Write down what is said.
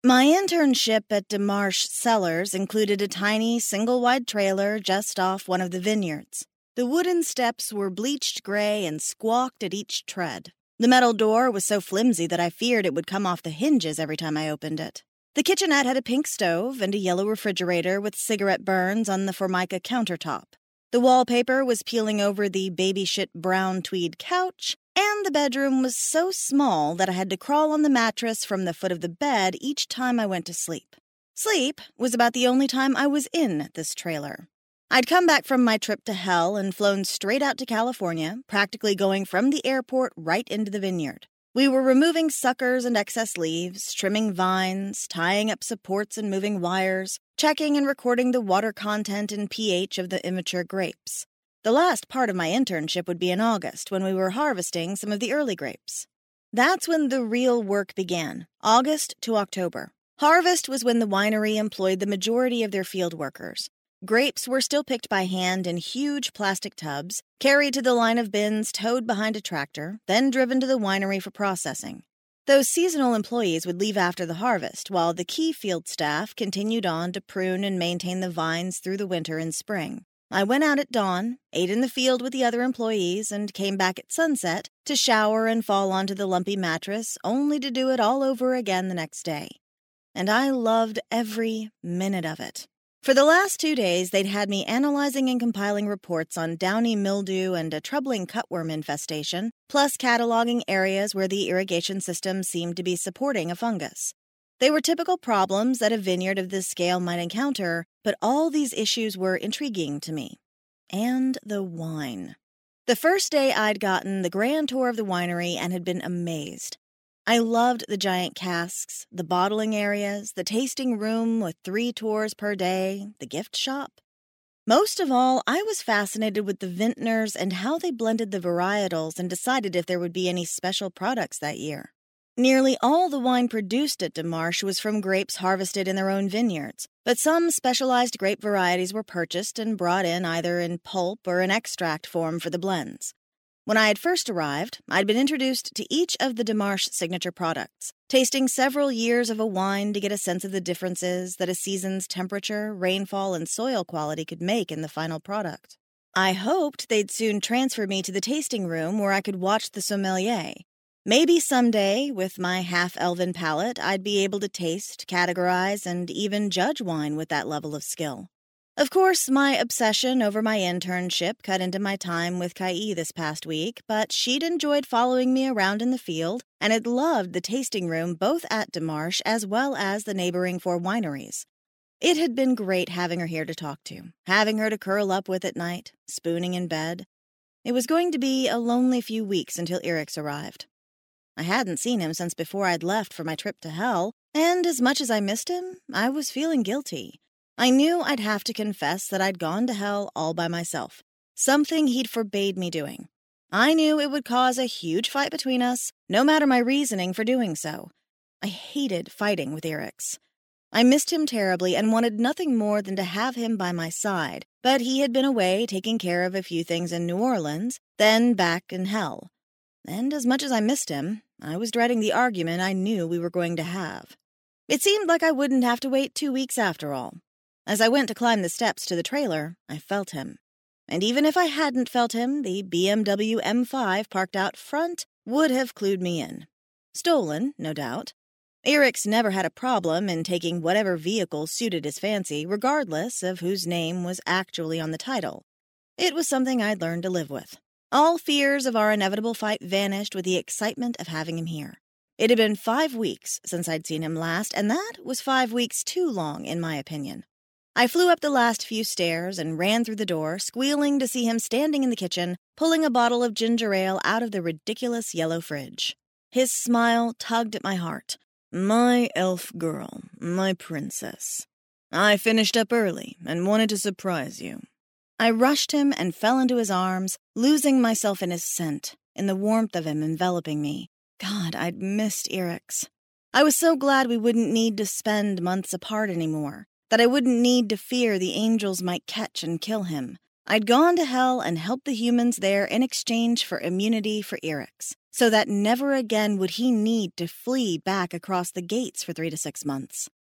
My internship at DeMarche Cellars included a tiny, single-wide trailer just off one of the vineyards. The wooden steps were bleached gray and squawked at each tread. The metal door was so flimsy that I feared it would come off the hinges every time I opened it. The kitchenette had a pink stove and a yellow refrigerator with cigarette burns on the Formica countertop. The wallpaper was peeling over the baby-shit brown tweed couch, and the bedroom was so small that I had to crawl on the mattress from the foot of the bed each time I went to sleep. Sleep was about the only time I was in this trailer. I'd come back from my trip to hell and flown straight out to California, practically going from the airport right into the vineyard. We were removing suckers and excess leaves, trimming vines, tying up supports and moving wires, checking and recording the water content and pH of the immature grapes. The last part of my internship would be in August, when we were harvesting some of the early grapes. That's when the real work began, August to October. Harvest was when the winery employed the majority of their field workers. Grapes were still picked by hand in huge plastic tubs, carried to the line of bins towed behind a tractor, then driven to the winery for processing. Those seasonal employees would leave after the harvest, while the key field staff continued on to prune and maintain the vines through the winter and spring. I went out at dawn, ate in the field with the other employees, and came back at sunset to shower and fall onto the lumpy mattress, only to do it all over again the next day. And I loved every minute of it. For the last 2 days, they'd had me analyzing and compiling reports on downy mildew and a troubling cutworm infestation, plus cataloging areas where the irrigation system seemed to be supporting a fungus. They were typical problems that a vineyard of this scale might encounter, but all these issues were intriguing to me. And the wine. The first day I'd gotten the grand tour of the winery and had been amazed. I loved the giant casks, the bottling areas, the tasting room with 3 tours per day, the gift shop. Most of all, I was fascinated with the vintners and how they blended the varietals and decided if there would be any special products that year. Nearly all the wine produced at DeMarche was from grapes harvested in their own vineyards, but some specialized grape varieties were purchased and brought in either in pulp or in extract form for the blends. When I had first arrived, I'd been introduced to each of the DeMarche signature products, tasting several years of a wine to get a sense of the differences that a season's temperature, rainfall, and soil quality could make in the final product. I hoped they'd soon transfer me to the tasting room where I could watch the sommelier. Maybe someday, with my half-elven palate, I'd be able to taste, categorize, and even judge wine with that level of skill. Of course, my obsession over my internship cut into my time with Kai this past week, but she'd enjoyed following me around in the field and had loved the tasting room both at DeMarche as well as the neighboring 4 wineries. It had been great having her here to talk to, having her to curl up with at night, spooning in bed. It was going to be a lonely few weeks until Eric's arrived. I hadn't seen him since before I'd left for my trip to hell, and as much as I missed him, I was feeling guilty. I knew I'd have to confess that I'd gone to hell all by myself, something he'd forbade me doing. I knew it would cause a huge fight between us, no matter my reasoning for doing so. I hated fighting with Eric's. I missed him terribly and wanted nothing more than to have him by my side, but he had been away taking care of a few things in New Orleans, then back in hell. And as much as I missed him, I was dreading the argument I knew we were going to have. It seemed like I wouldn't have to wait 2 weeks after all. As I went to climb the steps to the trailer, I felt him. And even if I hadn't felt him, the BMW M5 parked out front would have clued me in. Stolen, no doubt. Eric's never had a problem in taking whatever vehicle suited his fancy, regardless of whose name was actually on the title. It was something I'd learned to live with. All fears of our inevitable fight vanished with the excitement of having him here. It had been 5 weeks since I'd seen him last, and that was 5 weeks too long, in my opinion. I flew up the last few stairs and ran through the door, squealing to see him standing in the kitchen, pulling a bottle of ginger ale out of the ridiculous yellow fridge. His smile tugged at my heart. My elf girl, my princess. I finished up early and wanted to surprise you. I rushed him and fell into his arms, losing myself in his scent, in the warmth of him enveloping me. God, I'd missed Eric's. I was so glad we wouldn't need to spend months apart anymore, that I wouldn't need to fear the angels might catch and kill him. I'd gone to Hell and helped the humans there in exchange for immunity for Erix, so that never again would he need to flee back across the gates for 3 to 6 months.